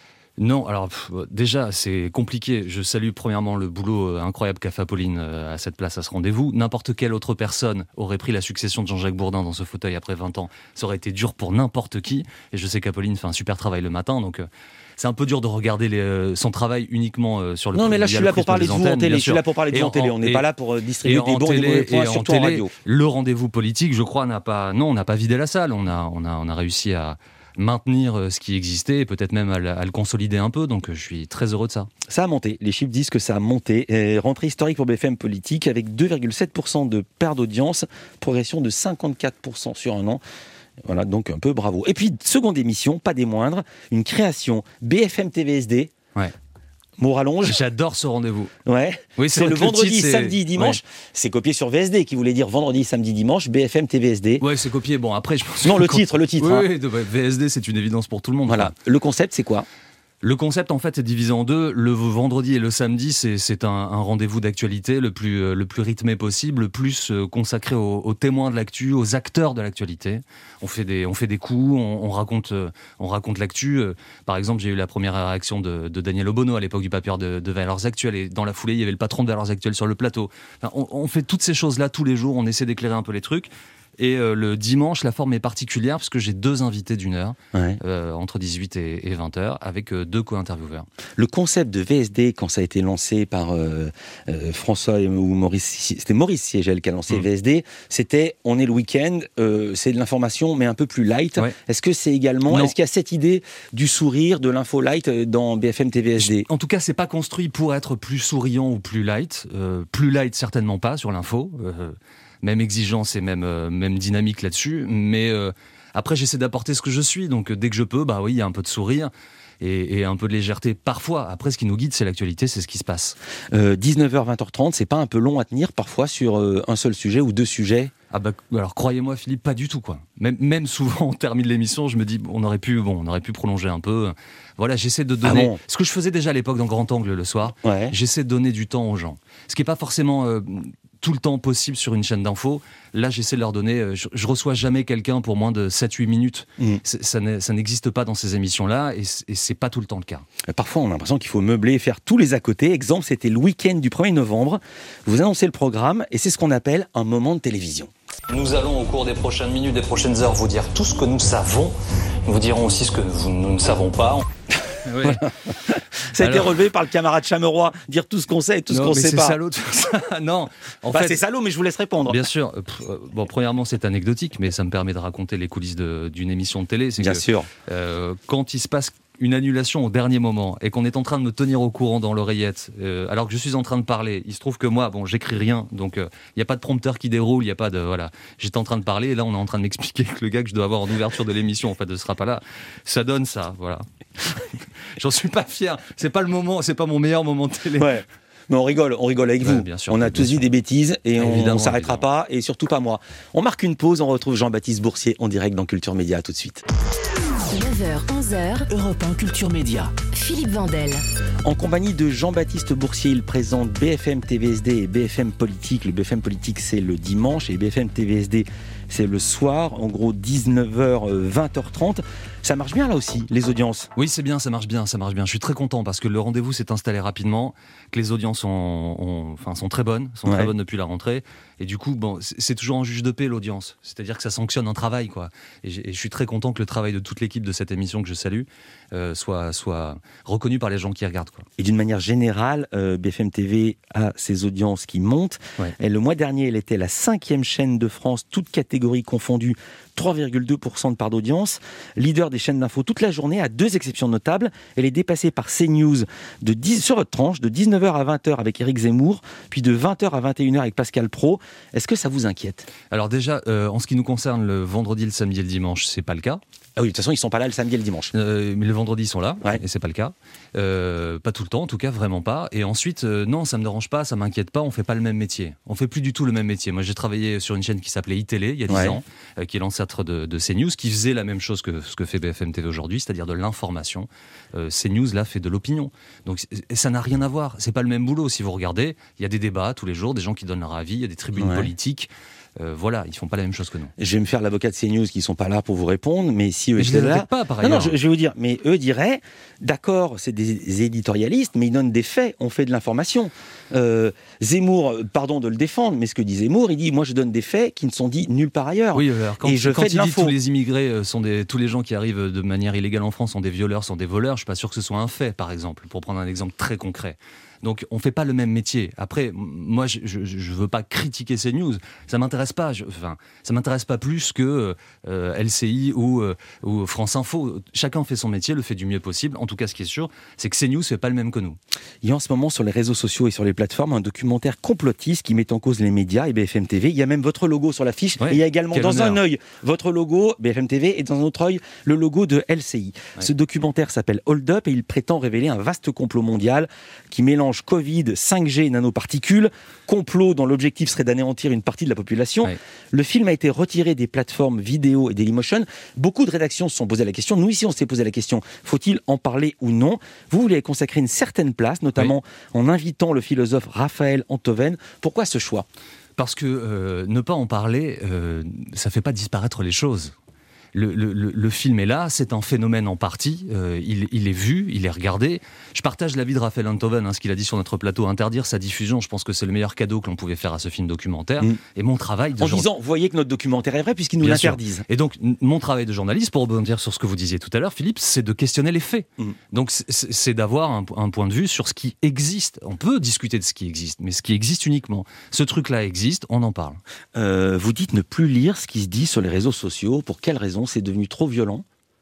Non, alors déjà c'est compliqué. Je salue premièrement le boulot incroyable qu'a fait Apolline à cette place, à ce rendez-vous. N'importe quelle autre personne aurait pris la succession de Jean-Jacques Bourdin dans ce fauteuil après 20 ans. Ça aurait été dur pour n'importe qui. Et je sais qu'Apolline fait un super travail le matin, donc c'est un peu dur de regarder son travail uniquement sur le. Non, mais là je suis là pour parler de vous en télé. Je suis là pour parler de vous en télé. On n'est pas là pour distribuer des bons et des mauvais points, surtout en radio. Le rendez-vous politique, je crois, on n'a pas vidé la salle. On a réussi à maintenir ce qui existait et peut-être même à le consolider un peu, donc je suis très heureux de ça. Ça a monté, les chiffres disent que ça a monté. Rentrée historique pour BFM Politique avec 2,7% de perte d'audience, progression de 54% sur un an. Voilà, donc un peu bravo. Et puis, seconde émission, pas des moindres, une création, BFM TVSD. Ouais. Mot rallonge. J'adore ce rendez-vous. Ouais. Oui, c'est le vendredi, samedi, dimanche. Ouais. C'est copié sur VSD, qui voulait dire vendredi, samedi, dimanche, BFM TVSD. Ouais, c'est copié. Bon, après, je pense. Non, le titre. Oui, hein. VSD, c'est une évidence pour tout le monde. Voilà. Le concept, c'est quoi? Le concept, en fait, est divisé en deux. Le vendredi et le samedi, c'est un rendez-vous d'actualité le plus rythmé possible, le plus consacré aux témoins de l'actu, aux acteurs de l'actualité. On fait des coups, on raconte l'actu. Par exemple, j'ai eu la première réaction de Daniel Obono à l'époque du papier de Valeurs Actuelles, et dans la foulée, il y avait le patron de Valeurs Actuelles sur le plateau. Enfin, on fait toutes ces choses-là tous les jours, on essaie d'éclairer un peu les trucs. Et le dimanche, la forme est particulière parce que j'ai 2 invités d'1 heure, entre 18 et 20 heures, avec 2 co-intervieweurs. Le concept de VSD, quand ça a été lancé par François ou Maurice, c'était Maurice Siegel qui a lancé VSD, c'était on est le week-end, c'est de l'information mais un peu plus light. Ouais. Est-ce que c'est également, est-ce qu'il y a cette idée du sourire, de l'info light dans BFM TVSD? En tout cas, c'est pas construit pour être plus souriant ou plus light. Plus light, certainement pas sur l'info. Même exigence et même dynamique là-dessus, mais après j'essaie d'apporter ce que je suis, donc dès que je peux, bah oui, il y a un peu de sourire et un peu de légèreté parfois. Après, ce qui nous guide, c'est l'actualité, c'est ce qui se passe. 19h, 20h30, c'est pas un peu long à tenir parfois sur un seul sujet ou 2 sujets? Ah bah alors croyez-moi Philippe, pas du tout quoi. Même souvent on termine l'émission, je me dis on aurait pu prolonger un peu. Voilà, j'essaie de donner ce que je faisais déjà à l'époque dans Grand Angle le soir. Ouais. J'essaie de donner du temps aux gens, ce qui est pas forcément tout le temps possible sur une chaîne d'info. Là, j'essaie de leur donner. Je reçois jamais quelqu'un pour moins de 7-8 minutes. Ça n'existe pas dans ces émissions-là et c'est pas tout le temps le cas. Parfois, on a l'impression qu'il faut meubler et faire tous les à côté. Exemple, c'était le week-end du 1er novembre. Vous annoncez le programme et c'est ce qu'on appelle un moment de télévision. Nous allons, au cours des prochaines minutes, des prochaines heures, vous dire tout ce que nous savons. Nous vous dirons aussi ce que nous ne savons pas. Oui. Voilà. Ça a été relevé par le camarade Chameroy, dire tout ce qu'on sait et tout ce qu'on ne sait pas. C'est salaud de faire ça. Non, en fait, c'est salaud, mais je vous laisse répondre. Bien sûr. Bon, premièrement, c'est anecdotique, mais ça me permet de raconter les coulisses d'une émission de télé. Bien sûr. Quand il se passe une annulation au dernier moment et qu'on est en train de me tenir au courant dans l'oreillette alors que je suis en train de parler, il se trouve que moi, j'écris rien, donc il n'y a pas de prompteur qui déroule, il n'y a pas de... Voilà. J'étais en train de parler et là on est en train de m'expliquer que le gars que je dois avoir en ouverture de l'émission en fait ne sera pas là. Ça donne ça, voilà. J'en suis pas fier, c'est pas le moment, c'est pas mon meilleur moment de télé. Ouais. Mais on rigole avec vous. Bien sûr, on a tous dit des bêtises et on ne s'arrêtera pas, et surtout pas moi. On marque une pause, on retrouve Jean-Baptiste Boursier en direct dans Culture Média, tout de suite. 9h, 11h, Europe 1 Culture Média. Philippe Vandel. En compagnie de Jean-Baptiste Boursier, il présente BFM TVSD et BFM Politique. Le BFM Politique, c'est le dimanche et BFM TVSD, c'est le soir. En gros, 19h, 20h30. Ça marche bien là aussi, les audiences? Oui, c'est bien, ça marche bien. Je suis très content parce que le rendez-vous s'est installé rapidement, que les audiences sont très bonnes, très bonnes depuis la rentrée. Et du coup, bon, c'est toujours un juge de paix, l'audience. C'est-à-dire que ça sanctionne un travail, quoi. Et je suis très content que le travail de toute l'équipe de cette émission que je salue soit reconnu par les gens qui regardent, quoi. Et d'une manière générale, BFM TV a ses audiences qui montent. Ouais. Et le mois dernier, elle était la 5e chaîne de France, toutes catégories confondues, 3,2% de part d'audience, leader des chaînes d'infos toute la journée, à 2 exceptions notables. Elle est dépassée par CNews sur votre tranche, de 19h à 20h avec Éric Zemmour, puis de 20h à 21h avec Pascal Praud. Est-ce que ça vous inquiète? Alors déjà, en ce qui nous concerne, le vendredi, le samedi et le dimanche, c'est pas le cas. Ah oui, de toute façon, ils sont pas là le samedi et le dimanche. Mais le vendredi, ils sont là, et c'est pas le cas. Pas tout le temps, en tout cas, vraiment pas. Et ensuite, non, ça me dérange pas, ça m'inquiète pas, on fait pas le même métier. On fait plus du tout le même métier. Moi, j'ai travaillé sur une chaîne qui s'appelait iTélé, il y a 10 ans, qui est l'ancêtre de CNews, qui faisait la même chose que ce que fait BFM TV aujourd'hui, c'est-à-dire de l'information. CNews, là, fait de l'opinion. Donc, ça n'a rien à voir. C'est pas le même boulot. Si vous regardez, il y a des débats tous les jours, des gens qui donnent leur avis, il y a des tribunes politiques. Voilà, ils font pas la même chose que nous. Je vais me faire l'avocat de CNews qui sont pas là pour vous répondre, mais si eux étaient là, pas par ailleurs. Non, je vais vous dire, mais eux diraient, d'accord, c'est des éditorialistes, mais ils donnent des faits, on fait de l'information. Zemmour, pardon de le défendre, mais ce que dit Zemmour, il dit, moi je donne des faits qui ne sont dits nulle part ailleurs. Oui, alors quand il dit tous les immigrés tous les gens qui arrivent de manière illégale en France sont des violeurs, sont des voleurs, je suis pas sûr que ce soit un fait, par exemple, pour prendre un exemple très concret. Donc on fait pas le même métier. Après, moi je veux pas critiquer CNews, ça m'intéresse pas. Ça m'intéresse pas plus que LCI ou France Info. Chacun fait son métier, le fait du mieux possible. En tout cas, ce qui est sûr, c'est que CNews fait pas le même que nous. Il y a en ce moment sur les réseaux sociaux et sur les plateformes un documentaire complotiste qui met en cause les médias et BFM TV. Il y a même votre logo sur l'affiche. Et il y a également dans un œil votre logo BFM TV et dans un autre œil le logo de LCI. Ce documentaire s'appelle Hold Up et il prétend révéler un vaste complot mondial qui mélange Covid, 5G et nanoparticules, complot dont l'objectif serait d'anéantir une partie de la population. Le film a été retiré des plateformes vidéo et Dailymotion. Beaucoup de rédactions se sont posées la question. Nous ici, on s'est posé la question, faut-il en parler ou non? Vous voulez consacrer une certaine place, notamment en invitant le philosophe Raphaël Enthoven. Pourquoi ce choix? Parce que ne pas en parler, ça ne fait pas disparaître les choses. Le film est là, c'est un phénomène en partie, il est vu, il est regardé. Je partage l'avis de Raphaël Enthoven, ce qu'il a dit sur notre plateau, interdire sa diffusion, je pense que c'est le meilleur cadeau que l'on pouvait faire à ce film documentaire. Et mon travail de journaliste... En disant, vous voyez que notre documentaire est vrai puisqu'ils nous l'interdisent. Et donc, mon travail de journaliste, pour rebondir sur ce que vous disiez tout à l'heure, Philippe, c'est de questionner les faits. Donc, c'est d'avoir un point de vue sur ce qui existe. On peut discuter de ce qui existe, mais ce qui existe uniquement. Ce truc-là existe, on en parle. Vous dites ne plus lire ce qui se dit sur les réseaux sociaux. Pour quelle raison? C'est devenu trop violent?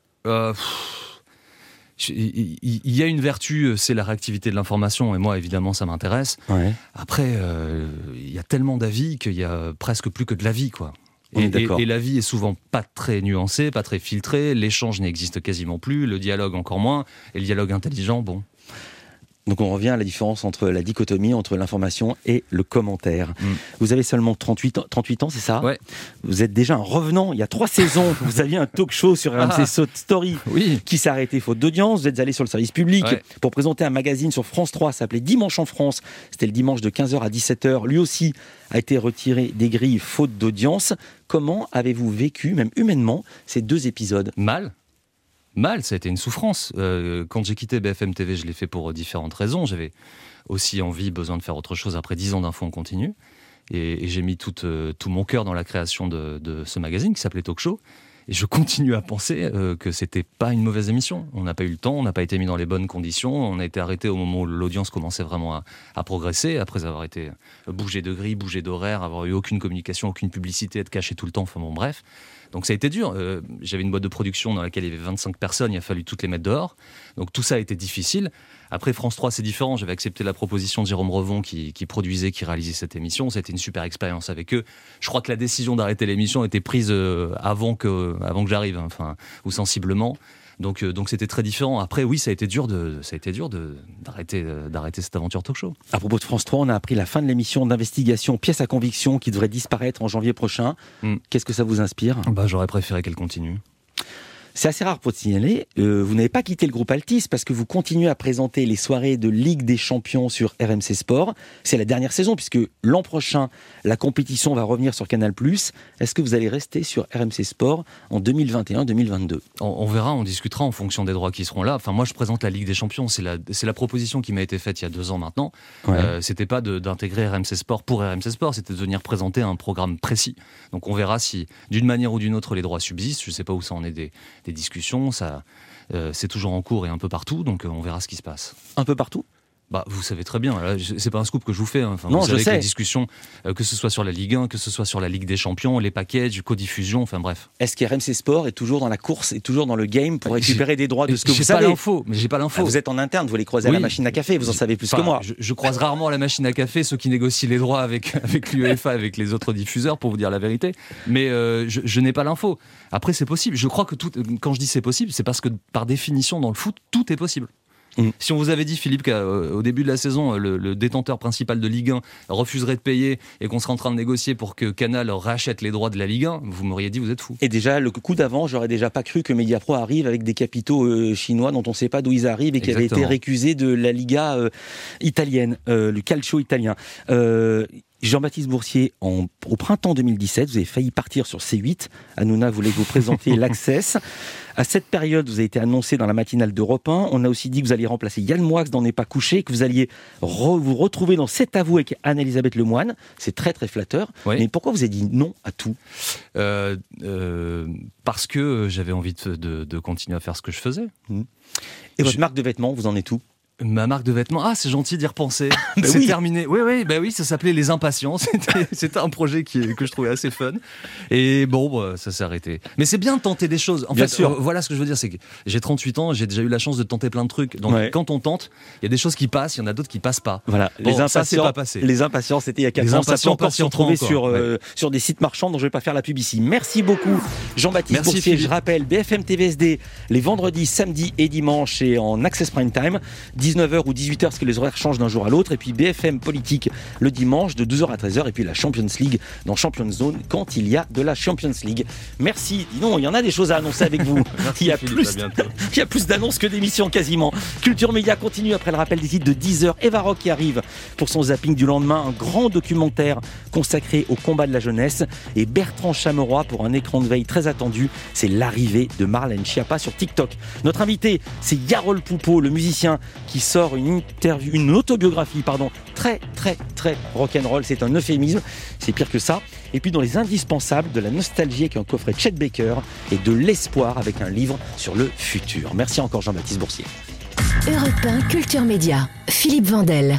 Il y a une vertu, c'est la réactivité de l'information, et moi évidemment ça m'intéresse. Après, il y a tellement d'avis qu'il y a presque plus que de l'avis, quoi. Et l'avis est souvent pas très nuancé, pas très filtré, l'échange n'existe quasiment plus, le dialogue encore moins, et le dialogue intelligent, bon... Donc on revient à la différence entre la dichotomie entre l'information et le commentaire. Vous avez seulement 38 ans, c'est ça? Ouais. Vous êtes déjà un revenant. Il y a 3 saisons, vous aviez un talk show sur RMC Story qui s'est arrêté faute d'audience. Vous êtes allé sur le service public pour présenter un magazine sur France 3, ça s'appelait Dimanche en France. C'était le dimanche de 15h à 17h. Lui aussi a été retiré des grilles faute d'audience. Comment avez-vous vécu, même humainement, ces 2 épisodes? Mal, ça a été une souffrance. Quand j'ai quitté BFM TV, je l'ai fait pour différentes raisons. J'avais aussi besoin de faire autre chose après 10 ans d'infos en continu. Et j'ai mis tout mon cœur dans la création de ce magazine qui s'appelait Talk Show. Et je continue à penser que c'était pas une mauvaise émission. On n'a pas eu le temps, on n'a pas été mis dans les bonnes conditions. On a été arrêté au moment où l'audience commençait vraiment à progresser, après avoir été bougé de grille, bougé d'horaire, avoir eu aucune communication, aucune publicité, être caché tout le temps. Enfin bon, bref. Donc ça a été dur. J'avais une boîte de production dans laquelle il y avait 25 personnes, il a fallu toutes les mettre dehors. Donc tout ça a été difficile. Après France 3, c'est différent. J'avais accepté la proposition de Jérôme Revon qui produisait, qui réalisait cette émission. Ça a été une super expérience avec eux. Je crois que la décision d'arrêter l'émission a été prise avant que j'arrive, ou sensiblement. Donc c'était très différent. Après, oui, ça a été dur d'arrêter cette aventure talk show. À propos de France 3, on a appris la fin de l'émission d'investigation Pièce à conviction qui devrait disparaître en janvier prochain. Qu'est-ce que ça vous inspire ? J'aurais préféré qu'elle continue. C'est assez rare pour te signaler, vous n'avez pas quitté le groupe Altis parce que vous continuez à présenter les soirées de Ligue des Champions sur RMC Sport. C'est la dernière saison puisque l'an prochain, la compétition va revenir sur Canal+. Est-ce que vous allez rester sur RMC Sport en 2021-2022 ? On verra, on discutera en fonction des droits qui seront là. Enfin, moi, je présente la Ligue des Champions. C'est la proposition qui m'a été faite il y a 2 ans maintenant. Ouais. C'était pas d'intégrer RMC Sport pour RMC Sport, c'était de venir présenter un programme précis. Donc on verra si, d'une manière ou d'une autre, les droits subsistent. Je ne sais pas où ça en est des discussions, c'est toujours en cours et un peu partout, donc on verra ce qui se passe. Un peu partout ? Vous savez très bien, là, c'est pas un scoop que je vous fais. Enfin, non, vous savez je sais. Que les discussions, que ce soit sur la Ligue 1, que ce soit sur la Ligue des Champions, les packages, codiffusion, enfin bref. Est-ce qu'RMC Sport est toujours dans la course, est toujours dans le game pour récupérer des droits de ce que vous savez ? J'ai pas l'info. Vous êtes en interne, vous les croisez à la machine à café, vous en savez plus que moi. Je croise rarement à la machine à café ceux qui négocient les droits avec l'UEFA, avec les autres diffuseurs, pour vous dire la vérité. Mais je n'ai pas l'info. Après, c'est possible. Je crois que quand je dis c'est possible, c'est parce que par définition, dans le foot, tout est possible. Si on vous avait dit, Philippe, qu'au début de la saison, le détenteur principal de Ligue 1 refuserait de payer et qu'on serait en train de négocier pour que Canal rachète les droits de la Ligue 1, vous m'auriez dit, vous êtes fou. Et déjà, le coup d'avant, j'aurais déjà pas cru que Mediapro arrive avec des capitaux chinois dont on ne sait pas d'où ils arrivent et qui avaient été récusés de la Liga italienne, le calcio italien. Jean-Baptiste Boursier, au printemps 2017, vous avez failli partir sur C8. Hanouna voulait vous présenter l'Access. À cette période, vous avez été annoncé dans la matinale d'Europe 1. On a aussi dit que vous alliez remplacer Yann Moix dans N'est pas couché, que vous alliez vous retrouver dans C'est à vous avec Anne-Elisabeth Lemoine. C'est très très flatteur. Oui. Mais pourquoi vous avez dit non à tout ? Parce que j'avais envie de continuer à faire ce que je faisais. Et votre marque de vêtements, vous en êtes où ? Ma marque de vêtements, c'est gentil d'y repenser. C'est terminé. Oui, ça s'appelait Les Impatients. C'était un projet que je trouvais assez fun. Et ça s'est arrêté. Mais c'est bien de tenter des choses. En fait, voilà ce que je veux dire, c'est que j'ai 38 ans, j'ai déjà eu la chance de tenter plein de trucs. Donc quand on tente, il y a des choses qui passent, il y en a d'autres qui passent pas. Voilà. Ça c'est pas passé. Les Impatients, c'était il y a 4 ans. Ça peut encore se retrouver sur des sites marchands dont je vais pas faire la pub ici. Merci beaucoup, Jean-Baptiste Boursier. Je rappelle, BFM TVSD les vendredis, samedis et dimanches et en Access Prime Time. 19h ou 18h parce que les horaires changent d'un jour à l'autre, et puis BFM Politique le dimanche de 12h à 13h, et puis la Champions League dans Champions Zone quand il y a de la Champions League. Merci. Dis donc, il y en a des choses à annoncer avec vous. Merci, il y a plus d'annonces que d'émissions quasiment. Culture Média continue après le rappel des titres de 10h. Eva Rock qui arrive pour son zapping du lendemain, un grand documentaire consacré au combat de la jeunesse, et Bertrand Chameroy pour un écran de veille très attendu, c'est l'arrivée de Marlène Schiappa sur TikTok. Notre invité, c'est Yarol Poupeau, le musicien qui sort une autobiographie, très très très rock'n'roll, c'est un euphémisme, c'est pire que ça. Et puis dans les indispensables, de la nostalgie avec un coffret Chet Baker et de l'espoir avec un livre sur le futur. Merci encore Jean-Baptiste Boursier. Europe 1 Culture Média, Philippe Vandel.